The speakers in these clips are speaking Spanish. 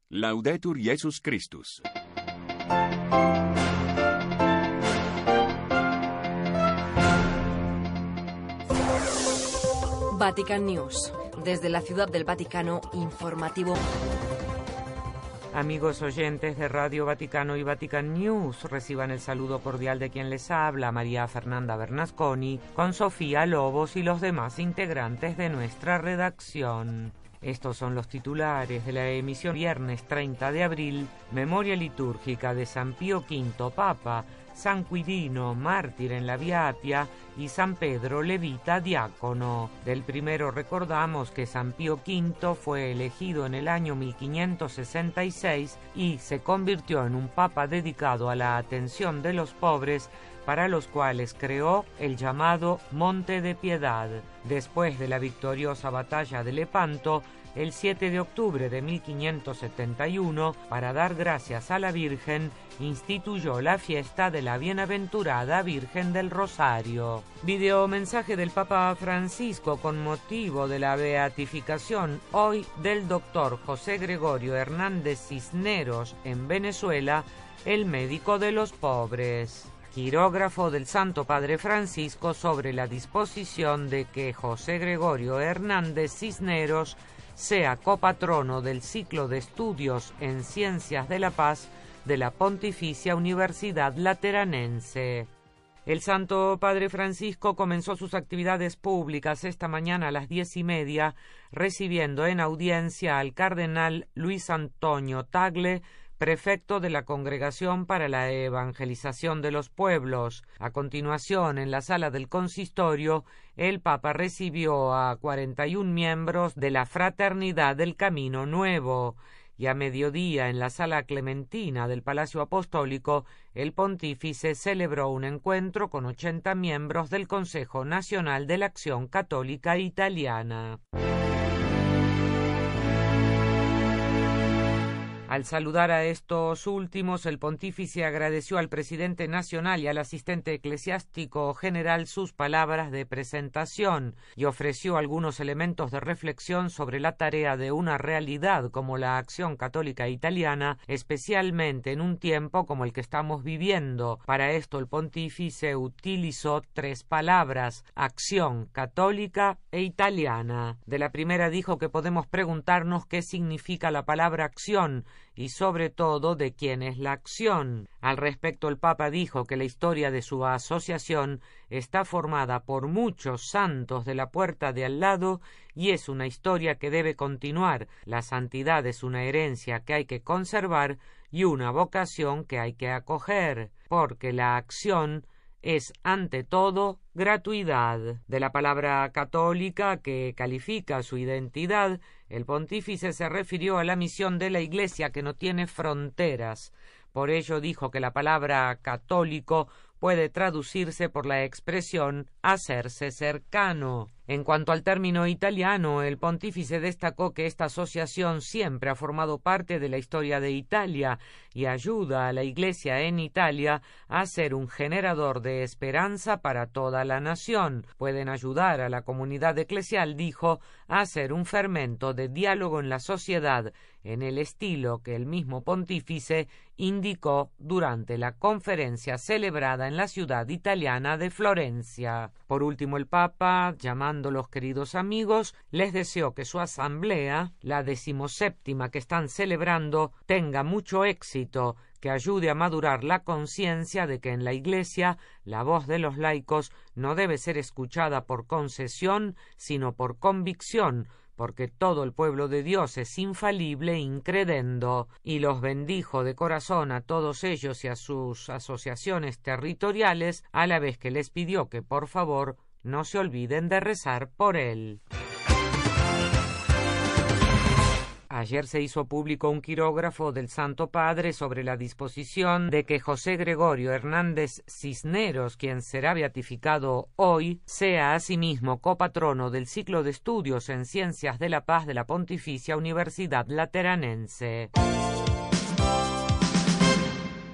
Laudetur Jesus Christus. Vatican News. Desde la Ciudad del Vaticano, informativo. Amigos oyentes de Radio Vaticano y Vatican News, reciban el saludo cordial de quien les habla, María Fernanda Bernasconi, con Sofía Lobos y los demás integrantes de nuestra redacción. Estos son los titulares de la emisión viernes 30 de abril, memoria litúrgica de San Pío V, Papa, San Quirino, mártir en la Vía Appia, y San Pedro, levita, diácono. Del primero recordamos que San Pío V fue elegido en el año 1566 y se convirtió en un papa dedicado a la atención de los pobres, para los cuales creó el llamado Monte de Piedad. Después de la victoriosa batalla de Lepanto, el 7 de octubre de 1571, para dar gracias a la Virgen, instituyó la fiesta de la Bienaventurada Virgen del Rosario. Videomensaje del Papa Francisco con motivo de la beatificación hoy del doctor José Gregorio Hernández Cisneros en Venezuela, el médico de los pobres. Quirógrafo del Santo Padre Francisco sobre la disposición de que José Gregorio Hernández Cisneros sea copatrono del ciclo de estudios en Ciencias de la Paz de la Pontificia Universidad Lateranense. El Santo Padre Francisco comenzó sus actividades públicas esta mañana a las 10:30, recibiendo en audiencia al cardenal Luis Antonio Tagle, prefecto de la Congregación para la Evangelización de los Pueblos. A continuación, en la sala del consistorio, el Papa recibió a 41 miembros de la Fraternidad del Camino Nuevo, y a mediodía, en la sala clementina del Palacio Apostólico, el pontífice celebró un encuentro con 80 miembros del Consejo Nacional de la Acción Católica Italiana. Al saludar a estos últimos, el pontífice agradeció al presidente nacional y al asistente eclesiástico general sus palabras de presentación y ofreció algunos elementos de reflexión sobre la tarea de una realidad como la Acción Católica Italiana, especialmente en un tiempo como el que estamos viviendo. Para esto el pontífice utilizó 3 palabras: acción, católica e italiana. De la primera dijo que podemos preguntarnos qué significa la palabra acción, y sobre todo de quién es la acción. Al respecto, el Papa dijo que la historia de su asociación está formada por muchos santos de la puerta de al lado y es una historia que debe continuar. La santidad es una herencia que hay que conservar y una vocación que hay que acoger, porque la acción es ante todo gratuidad. De la palabra católica, que califica su identidad, el pontífice se refirió a la misión de la Iglesia, que no tiene fronteras. Por ello dijo que la palabra católico puede traducirse por la expresión hacerse cercano. En cuanto al término italiano, el pontífice destacó que esta asociación siempre ha formado parte de la historia de Italia y ayuda a la Iglesia en Italia a ser un generador de esperanza para toda la nación. Pueden ayudar a la comunidad eclesial, dijo, a ser un fermento de diálogo en la sociedad, en el estilo que el mismo pontífice indicó durante la conferencia celebrada en la ciudad italiana de Florencia. Por último, el Papa, llamándolos queridos amigos, les deseó que su asamblea, la 17ª que están celebrando, tenga mucho éxito, que ayude a madurar la conciencia de que en la Iglesia la voz de los laicos no debe ser escuchada por concesión, sino por convicción, porque todo el pueblo de Dios es infalible incredendo, y los bendijo de corazón a todos ellos y a sus asociaciones territoriales, a la vez que les pidió que por favor no se olviden de rezar por él. Ayer se hizo público un quirógrafo del Santo Padre sobre la disposición de que José Gregorio Hernández Cisneros, quien será beatificado hoy, sea asimismo copatrono del ciclo de estudios en Ciencias de la Paz de la Pontificia Universidad Lateranense.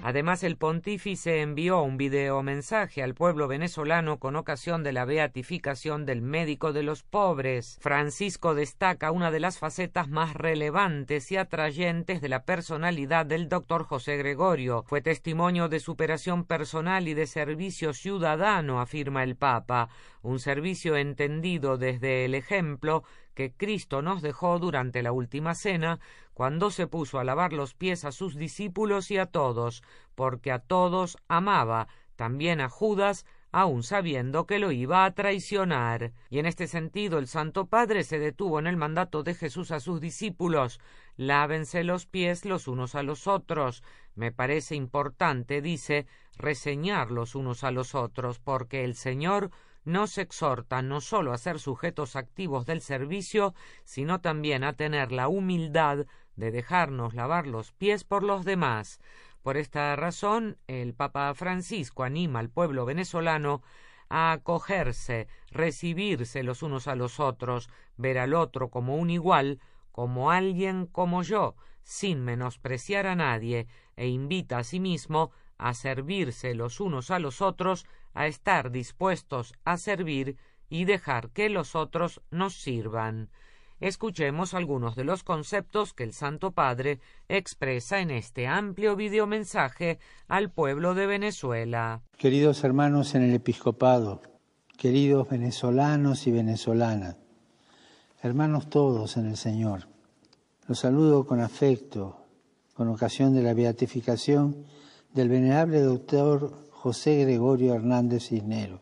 Además, el pontífice envió un videomensaje al pueblo venezolano con ocasión de la beatificación del médico de los pobres. Francisco destaca una de las facetas más relevantes y atrayentes de la personalidad del doctor José Gregorio. Fue testimonio de superación personal y de servicio ciudadano, afirma el Papa, un servicio entendido desde el ejemplo que Cristo nos dejó durante la última cena, cuando se puso a lavar los pies a sus discípulos y a todos, porque a todos amaba, también a Judas, aun sabiendo que lo iba a traicionar. Y en este sentido el Santo Padre se detuvo en el mandato de Jesús a sus discípulos: lávense los pies los unos a los otros. Me parece importante, dice, reseñar los unos a los otros, porque el Señor nos exhorta no sólo a ser sujetos activos del servicio, sino también a tener la humildad de dejarnos lavar los pies por los demás. Por esta razón, el Papa Francisco anima al pueblo venezolano a acogerse, recibirse los unos a los otros, ver al otro como un igual, como alguien como yo, sin menospreciar a nadie, e invita a sí mismo a servirse los unos a los otros, a estar dispuestos a servir y dejar que los otros nos sirvan. Escuchemos algunos de los conceptos que el Santo Padre expresa en este amplio videomensaje al pueblo de Venezuela. Queridos hermanos en el episcopado, queridos venezolanos y venezolanas, hermanos todos en el Señor, los saludo con afecto, con ocasión de la beatificación del venerable doctor José Gregorio Hernández Cisneros.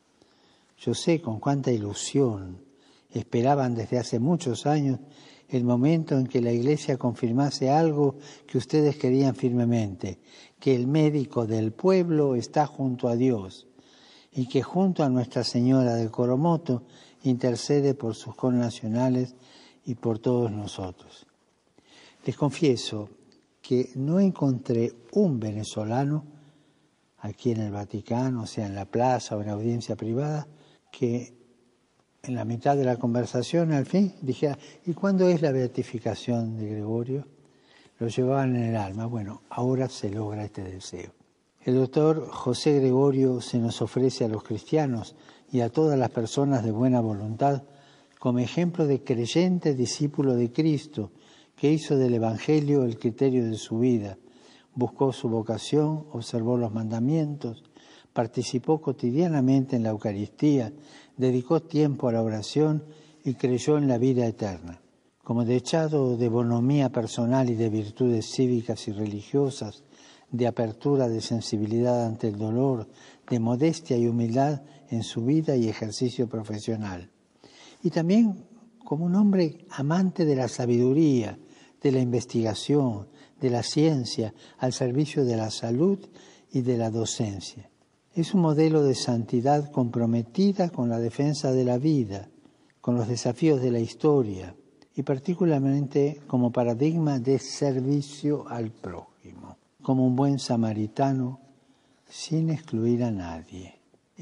Yo sé con cuánta ilusión esperaban desde hace muchos años el momento en que la Iglesia confirmase algo que ustedes querían firmemente, que el médico del pueblo está junto a Dios y que junto a Nuestra Señora del Coromoto intercede por sus connacionales y por todos nosotros. Les confieso que no encontré un venezolano aquí en el Vaticano, o sea, en la plaza o en audiencia privada, que en la mitad de la conversación, al fin, dijera: ¿y cuándo es la beatificación de Gregorio? Lo llevaban en el alma. Bueno, ahora se logra este deseo. El doctor José Gregorio se nos ofrece a los cristianos y a todas las personas de buena voluntad como ejemplo de creyente discípulo de Cristo, que hizo del Evangelio el criterio de su vida, buscó su vocación, observó los mandamientos, participó cotidianamente en la Eucaristía, dedicó tiempo a la oración y creyó en la vida eterna. Como dechado de bonomía personal y de virtudes cívicas y religiosas, de apertura, de sensibilidad ante el dolor, de modestia y humildad en su vida y ejercicio profesional. Y también como un hombre amante de la sabiduría, de la investigación, de la ciencia, al servicio de la salud y de la docencia. Es un modelo de santidad comprometida con la defensa de la vida, con los desafíos de la historia y particularmente como paradigma de servicio al prójimo, como un buen samaritano sin excluir a nadie.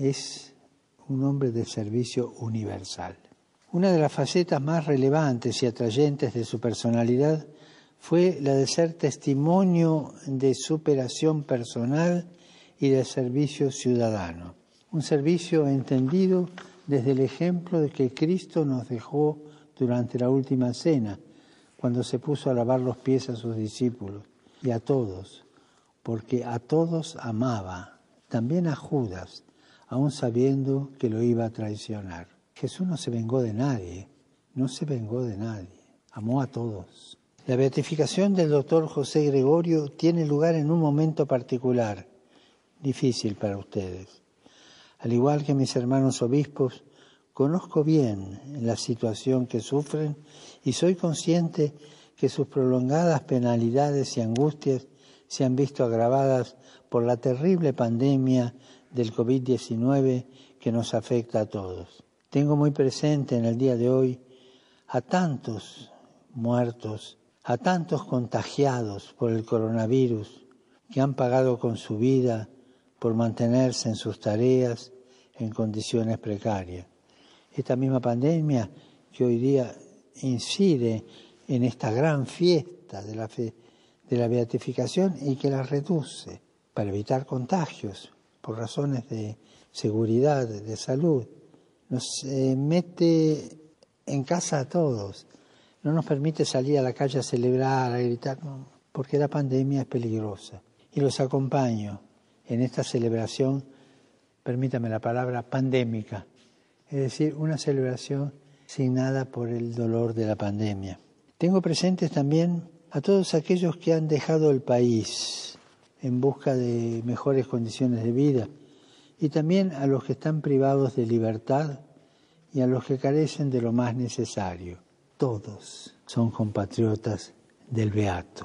Es un hombre de servicio universal. Una de las facetas más relevantes y atrayentes de su personalidad fue la de ser testimonio de superación personal y de servicio ciudadano. Un servicio entendido desde el ejemplo de que Cristo nos dejó durante la última cena, cuando se puso a lavar los pies a sus discípulos y a todos, porque a todos amaba, también a Judas, aun sabiendo que lo iba a traicionar. Jesús no se vengó de nadie, no se vengó de nadie, amó a todos. La beatificación del doctor José Gregorio tiene lugar en un momento particular, difícil para ustedes. Al igual que mis hermanos obispos, conozco bien la situación que sufren y soy consciente que sus prolongadas penalidades y angustias se han visto agravadas por la terrible pandemia del COVID-19 que nos afecta a todos. Tengo muy presente en el día de hoy a tantos muertos, a tantos contagiados por el coronavirus que han pagado con su vida por mantenerse en sus tareas en condiciones precarias. Esta misma pandemia que hoy día incide en esta gran fiesta de la beatificación y que la reduce. para evitar contagios, por razones de seguridad, de salud. Nos mete en casa a todos, no nos permite salir a la calle a celebrar, a gritar, no, porque la pandemia es peligrosa. Y los acompaño en esta celebración, permítame la palabra, pandémica, es decir, una celebración signada por el dolor de la pandemia. Tengo presentes también a todos aquellos que han dejado el país en busca de mejores condiciones de vida y también a los que están privados de libertad y a los que carecen de lo más necesario. Todos son compatriotas del Beato,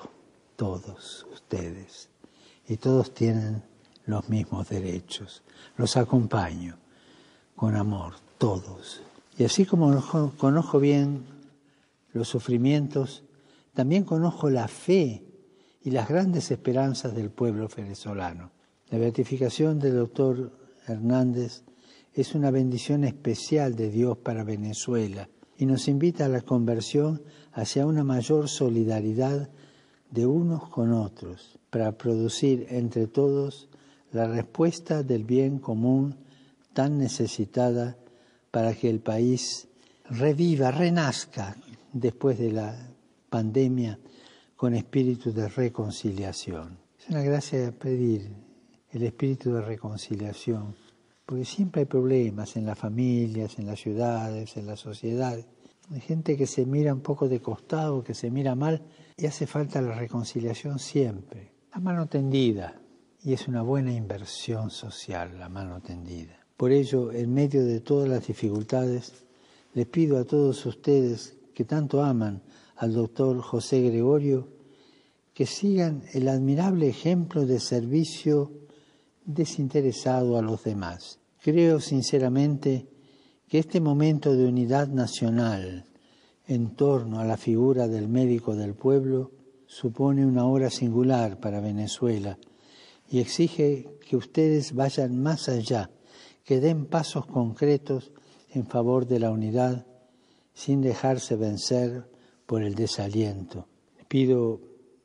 todos ustedes, y todos tienen los mismos derechos. Los acompaño con amor, todos. Y así como conozco bien los sufrimientos, también conozco la fe y las grandes esperanzas del pueblo venezolano. La beatificación del doctor Hernández es una bendición especial de Dios para Venezuela y nos invita a la conversión hacia una mayor solidaridad de unos con otros, para producir entre todos la respuesta del bien común tan necesitada para que el país reviva, renazca después de la pandemia con espíritu de reconciliación. Es una gracia pedir el espíritu de reconciliación, porque siempre hay problemas en las familias, en las ciudades, en la sociedad. Hay gente que se mira un poco de costado, que se mira mal, y hace falta la reconciliación siempre. La mano tendida, y es una buena inversión social la mano tendida. Por ello, en medio de todas las dificultades, les pido a todos ustedes que tanto aman al doctor José Gregorio, que sigan el admirable ejemplo de servicio desinteresado a los demás. Creo sinceramente que este momento de unidad nacional en torno a la figura del médico del pueblo supone una hora singular para Venezuela y exige que ustedes vayan más allá, que den pasos concretos en favor de la unidad sin dejarse vencer por el desaliento. Pido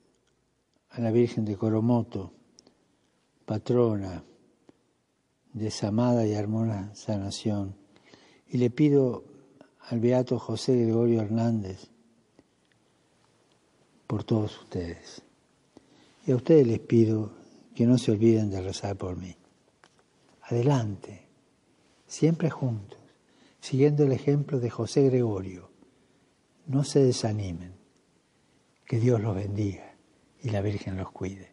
a la Virgen de Coromoto, patrona de esa amada y hermosa nación, y le pido al beato José Gregorio Hernández por todos ustedes. Y a ustedes les pido que no se olviden de rezar por mí. Adelante, siempre juntos, siguiendo el ejemplo de José Gregorio. No se desanimen. Que Dios los bendiga y la Virgen los cuide.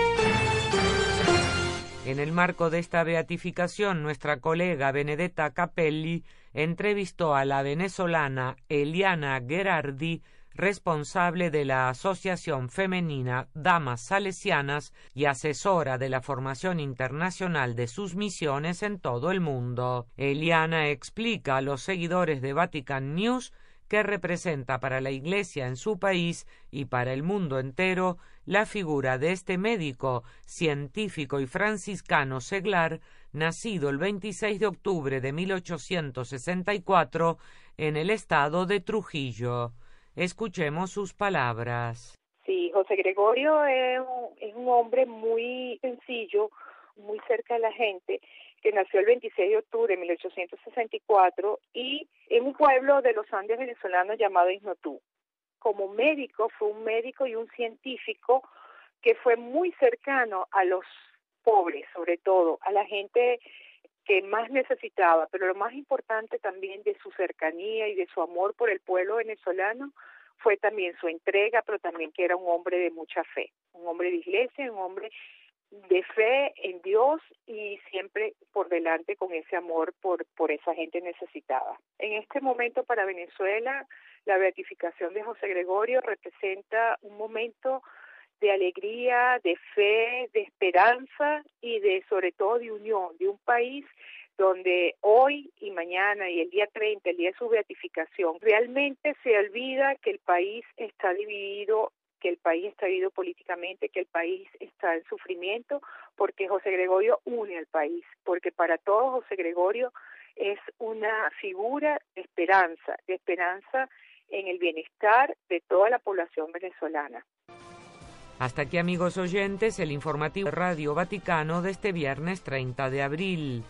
En el marco de esta beatificación, nuestra colega Benedetta Capelli entrevistó a la venezolana Eliana Gherardi, responsable de la Asociación Femenina Damas Salesianas y asesora de la formación internacional de sus misiones en todo el mundo. Eliana explica a los seguidores de Vatican News que representa para la Iglesia en su país y para el mundo entero la figura de este médico, científico y franciscano seglar, nacido el 26 de octubre de 1864 en el estado de Trujillo. Escuchemos sus palabras. Sí, José Gregorio es un hombre muy sencillo, muy cerca de la gente, que nació el 26 de octubre de 1864 y en un pueblo de los Andes venezolanos llamado Isnotú. Como médico, fue un médico y un científico que fue muy cercano a los pobres, sobre todo, a la gente que más necesitaba, pero lo más importante también de su cercanía y de su amor por el pueblo venezolano fue también su entrega, pero también que era un hombre de mucha fe, un hombre de iglesia, un hombre de fe en Dios y siempre por delante con ese amor por esa gente necesitada. En este momento para Venezuela, la beatificación de José Gregorio representa un momento de alegría, de fe, de esperanza y de sobre todo de unión, de un país donde hoy y mañana y el día 30, el día de su beatificación, realmente se olvida que el país está dividido, que el país está dividido políticamente, que el país está en sufrimiento, porque José Gregorio une al país, porque para todos José Gregorio es una figura de esperanza en el bienestar de toda la población venezolana. Hasta aquí, amigos oyentes, el informativo de Radio Vaticano de este viernes 30 de abril.